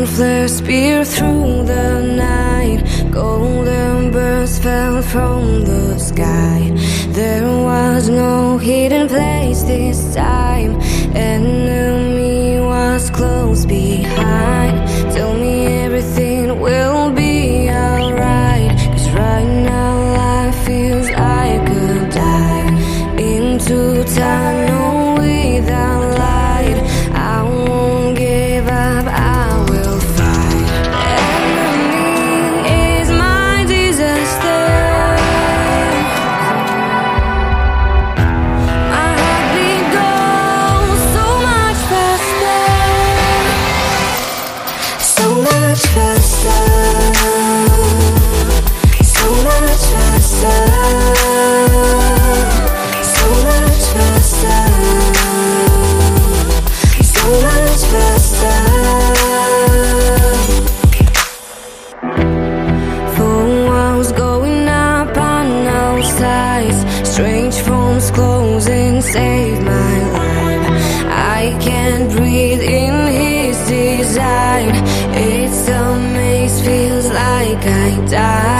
flare spear through the night. Golden birds fell from the sky. There was no hidden place this time. Enemy was close behind. Tell me everything will be alright. 'Cause right now life feels like a dive into tunnel without light. I won't give up, I will fight. Enemy is my disaster. My heartbeat goes so much faster. So much faster. So much faster. So much faster. So much faster. Four walls going up on all sides. Strange forms closing, save my life. I can't breathe in his design. It's a maze, feels like I die.